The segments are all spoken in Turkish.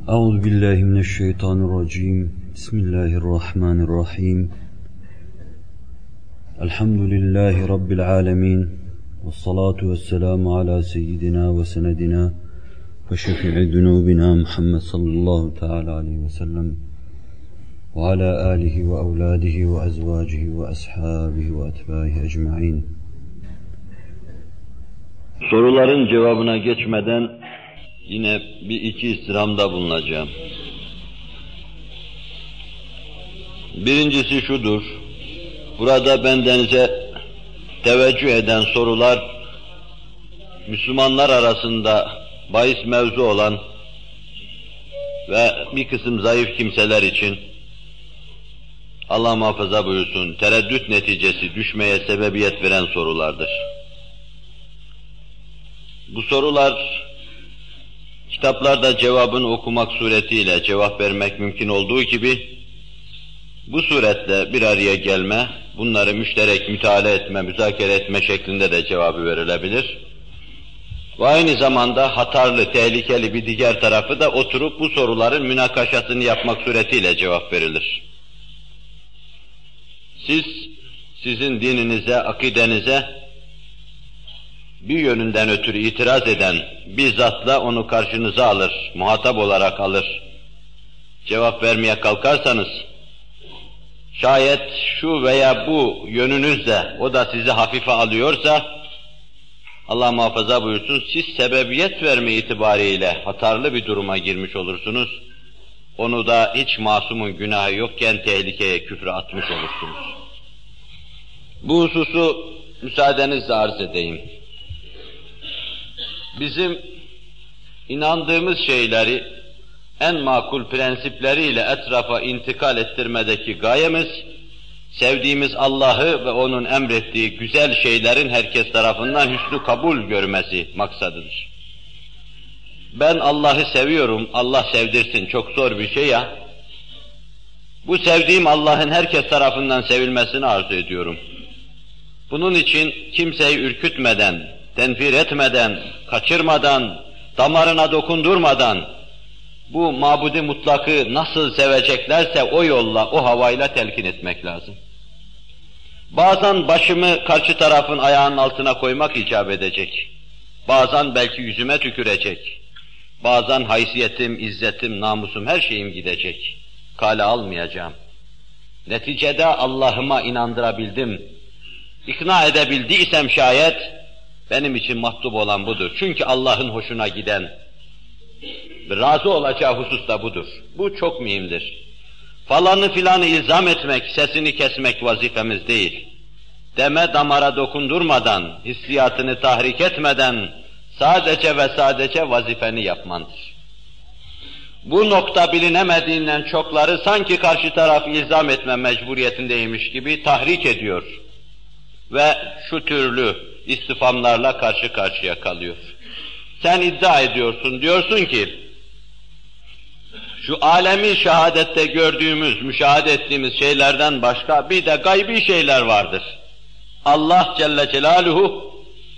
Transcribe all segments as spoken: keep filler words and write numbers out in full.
Euzu billahi mineşşeytanirracim. Bismillahirrahmanirrahim. Elhamdülillahi rabbil alamin. Ves salatu vesselamu ala seyyidina ve senedina ve şefii zunubina Muhammed sallallahu teala aleyhi ve sellem ve ala alihi ve evladihi ve ezvacihi ve ashabihi ve etbaihi ecmaîn. Soruların cevabına geçmeden yine bir iki istirhamda bulunacağım. Birincisi şudur, burada bendenize teveccüh eden sorular, Müslümanlar arasında bahis mevzu olan ve bir kısım zayıf kimseler için, Allah muhafaza buyursun, tereddüt neticesi düşmeye sebebiyet veren sorulardır. Bu sorular, kitaplarda cevabını okumak suretiyle cevap vermek mümkün olduğu gibi, bu suretle bir araya gelme, bunları müşterek müteala etme, müzakere etme şeklinde de cevabı verilebilir. Ve aynı zamanda hatarlı, tehlikeli bir diğer tarafı da oturup bu soruların münakaşasını yapmak suretiyle cevap verilir. Siz, sizin dininize, akidenize bir yönünden ötürü itiraz eden, bizzatla onu karşınıza alır, muhatap olarak alır, cevap vermeye kalkarsanız, şayet şu veya bu yönünüzle o da sizi hafife alıyorsa, Allah muhafaza buyursun, siz sebebiyet verme itibariyle hatarlı bir duruma girmiş olursunuz, onu da hiç masumun günahı yokken tehlikeye, küfre atmış olursunuz. Bu hususu müsaadenizle arz edeyim. Bizim inandığımız şeyleri en makul prensipleriyle etrafa intikal ettirmedeki gayemiz, sevdiğimiz Allah'ı ve O'nun emrettiği güzel şeylerin herkes tarafından hüsnü kabul görmesi maksadıdır. Ben Allah'ı seviyorum, Allah sevdirsin, çok zor bir şey ya. Bu sevdiğim Allah'ın herkes tarafından sevilmesini arzu ediyorum. Bunun için kimseyi ürkütmeden, tenfir etmeden, kaçırmadan, damarına dokundurmadan, bu mabudi mutlakı nasıl seveceklerse o yolla, o havayla telkin etmek lazım. Bazen başımı karşı tarafın ayağının altına koymak icap edecek. Bazen belki yüzüme tükürecek. Bazen haysiyetim, izzetim, namusum, her şeyim gidecek. Kale almayacağım. Neticede Allah'ıma inandırabildim. İkna edebildiysem şayet, benim için matlub olan budur. Çünkü Allah'ın hoşuna giden, razı olacağı husus da budur. Bu çok mühimdir. Falanı filanı ilzam etmek, sesini kesmek vazifemiz değil. Deme damara dokundurmadan, hissiyatını tahrik etmeden, sadece ve sadece vazifeni yapmandır. Bu nokta bilinemediğinden çokları sanki karşı tarafı ilzam etme mecburiyetindeymiş gibi tahrik ediyor. Ve şu türlü istifamlarla karşı karşıya kalıyor. Sen iddia ediyorsun, diyorsun ki, şu alemi şehadette gördüğümüz, müşahede ettiğimiz şeylerden başka bir de gaybi şeyler vardır. Allah Celle Celaluhu,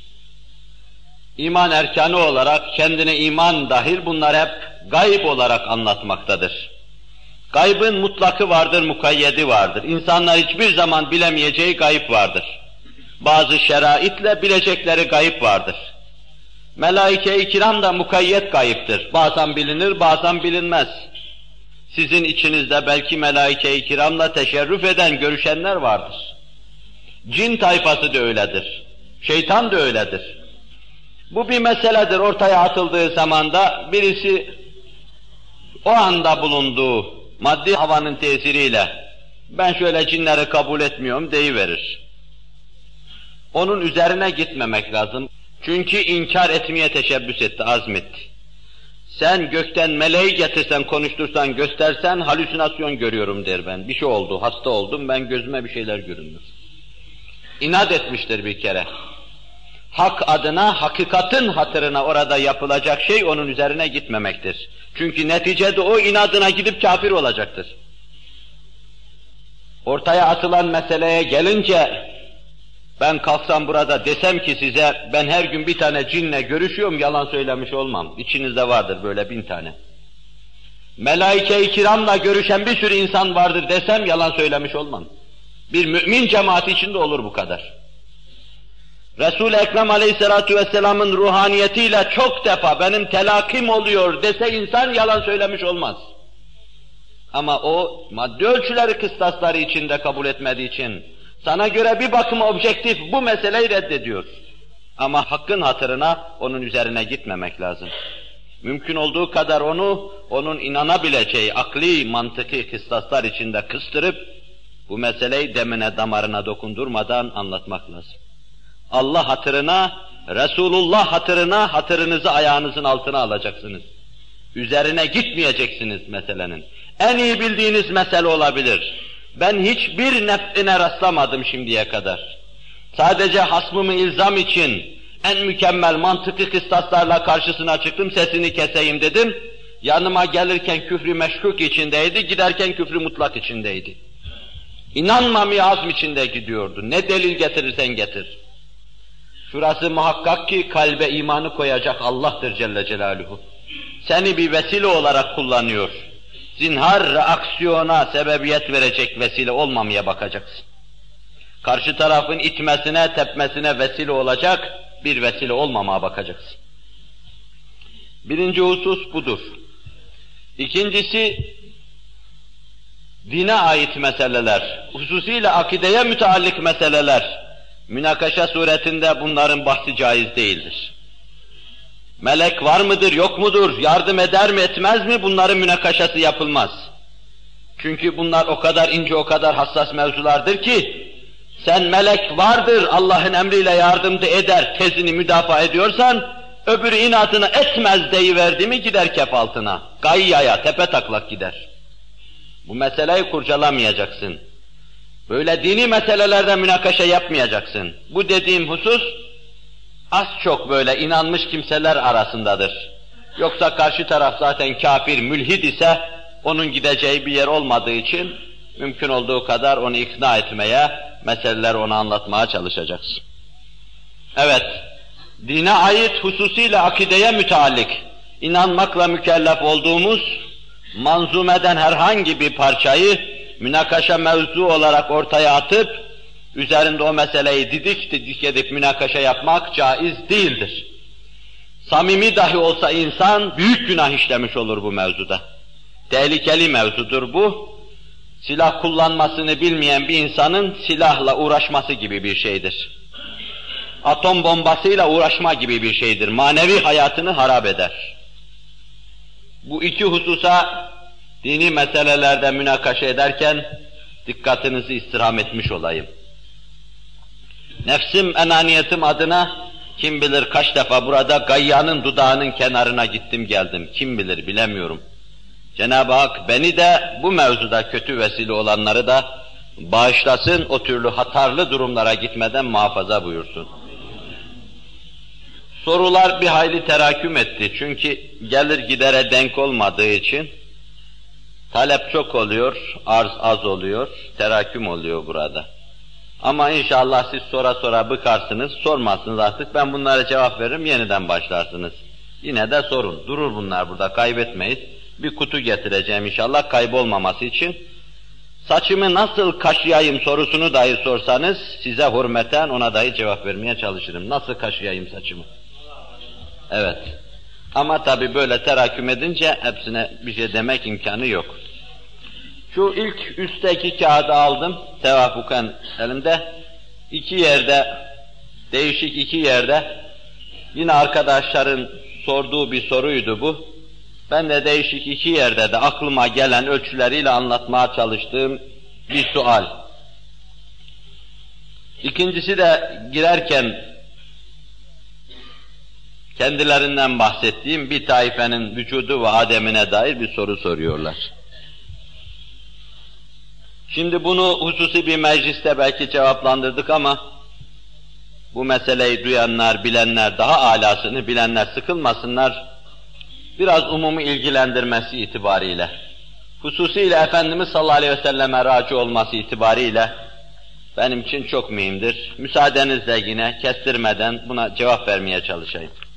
iman erkanı olarak, kendine iman dahil bunlar hep gayb olarak anlatmaktadır. Gaybın mutlakı vardır, mukayyedi vardır. İnsanlar hiçbir zaman bilemeyeceği gayb vardır. Bazı şeraitle bilecekleri gayb vardır. Melaike-i kiram da mukayyet gayiptir. Bazen bilinir, bazen bilinmez. Sizin içinizde belki melaike-i kiramla teşerrüf eden, görüşenler vardır. Cin tayfası da öyledir. Şeytan da öyledir. Bu bir meseledir. Ortaya atıldığı zamanda birisi o anda bulunduğu maddi havanın tesiriyle ben şöyle cinleri kabul etmiyorum deyiverir. Onun üzerine gitmemek lazım. Çünkü inkar etmeye teşebbüs etti, azmetti. Sen gökten meleği getirsen, konuştursan, göstersen halüsinasyon görüyorum der ben. Bir şey oldu, hasta oldum, ben gözüme bir şeyler görünüyor. İnat etmiştir bir kere. Hak adına, hakikatin hatırına orada yapılacak şey onun üzerine gitmemektir. Çünkü neticede o inadına gidip kafir olacaktır. Ortaya atılan meseleye gelince, ben kalksam burada desem ki size, ben her gün bir tane cinle görüşüyorum, yalan söylemiş olmam. İçinizde vardır böyle bin tane. melaike-i kiramla görüşen bir sürü insan vardır desem yalan söylemiş olmam. Bir mümin cemaati içinde olur bu kadar. Resul-i Ekrem Aleyhisselatü Vesselam'ın ruhaniyetiyle çok defa benim telakim oluyor dese insan yalan söylemiş olmaz. Ama o maddi ölçüleri kıstasları içinde kabul etmediği için sana göre bir bakıma objektif bu meseleyi reddediyor. Ama hakkın hatırına onun üzerine gitmemek lazım. Mümkün olduğu kadar onu, onun inanabileceği akli, mantıki kıstaslar içinde kıstırıp bu meseleyi demine, damarına dokundurmadan anlatmak lazım. Allah hatırına, Resulullah hatırına, hatırınızı ayağınızın altına alacaksınız. Üzerine gitmeyeceksiniz meselenin. En iyi bildiğiniz mesele olabilir. Ben hiçbir nef'ine rastlamadım şimdiye kadar. Sadece hasmımı ilzam için en mükemmel mantıklı kıstaslarla karşısına çıktım, sesini keseyim dedim. Yanıma gelirken küfrü meşkuk içindeydi, giderken küfrü mutlak içindeydi. İnanmamaya azm içinde gidiyordu. Ne delil getirirsen getir. Şurası muhakkak ki kalbe imanı koyacak Allah'tır Celle Celaluhu. Seni bir vesile olarak kullanıyor. Zinhar reaksiyona sebebiyet verecek vesile olmamaya bakacaksın. Karşı tarafın itmesine, tepmesine vesile olacak bir vesile olmamaya bakacaksın. Birinci husus budur. İkincisi, dine ait meseleler, hususiyle akideye müteallik meseleler, münakaşa suretinde bunların bahsi caiz değildir. Melek var mıdır, yok mudur, yardım eder mi, etmez mi, bunların münakaşası yapılmaz. Çünkü bunlar o kadar ince, o kadar hassas mevzulardır ki, sen melek vardır, Allah'ın emriyle yardımda eder, tezini müdafaa ediyorsan, öbürü inatına etmez deyiverdi mi gider kef altına, gayyaya, tepe taklak gider. Bu meseleyi kurcalamayacaksın. Böyle dini meselelerde münakaşa yapmayacaksın. Bu dediğim husus, az çok böyle inanmış kimseler arasındadır. Yoksa karşı taraf zaten kafir, mülhid ise, onun gideceği bir yer olmadığı için, mümkün olduğu kadar onu ikna etmeye, meseleleri ona anlatmaya çalışacaksın. Evet, dine ait hususiyle akideye müteallik, inanmakla mükellef olduğumuz, manzumeden herhangi bir parçayı, münakaşa mevzu olarak ortaya atıp, üzerinde o meseleyi didik didik edip münakaşa yapmak caiz değildir. Samimi dahi olsa insan, büyük günah işlemiş olur bu mevzuda. Tehlikeli mevzudur bu. Silah kullanmasını bilmeyen bir insanın silahla uğraşması gibi bir şeydir. Atom bombasıyla uğraşma gibi bir şeydir. Manevi hayatını harap eder. Bu iki hususa dini meselelerde münakaşa ederken dikkatinizi istirham etmiş olayım. Nefsim, enaniyetim adına kim bilir kaç defa burada gayyanın dudağının kenarına gittim geldim. Kim bilir bilemiyorum. Cenab-ı Hak beni de bu mevzuda kötü vesile olanları da bağışlasın, o türlü hatarlı durumlara gitmeden muhafaza buyursun. Sorular bir hayli teraküm etti çünkü gelir gidere denk olmadığı için talep çok oluyor, arz az oluyor, teraküm oluyor burada. Ama inşallah siz sonra sonra bıkarsınız, sormazsınız artık, ben bunlara cevap veririm, yeniden başlarsınız. Yine de sorun, durur bunlar burada, kaybetmeyiz. Bir kutu getireceğim inşallah kaybolmaması için. Saçımı nasıl kaşıyayım sorusunu dahi sorsanız, size hürmeten ona dahi cevap vermeye çalışırım. Nasıl kaşıyayım saçımı? Evet. Ama tabi böyle teraküm edince hepsine bir şey demek imkanı yok. Şu ilk üstteki kağıdı aldım, tevafuken elimde. İki yerde, değişik iki yerde, yine arkadaşların sorduğu bir soruydu bu. Ben de değişik iki yerde de aklıma gelen ölçüleriyle anlatmaya çalıştığım bir sual. İkincisi de girerken kendilerinden bahsettiğim bir taifenin vücudu ve ademine dair bir soru soruyorlar. Şimdi bunu hususi bir mecliste belki cevaplandırdık ama bu meseleyi duyanlar, bilenler, daha alasını bilenler sıkılmasınlar, biraz umumu ilgilendirmesi itibariyle, hususiyle Efendimiz sallallahu aleyhi ve selleme raci olması itibariyle benim için çok mühimdir. Müsaadenizle yine kestirmeden buna cevap vermeye çalışayım.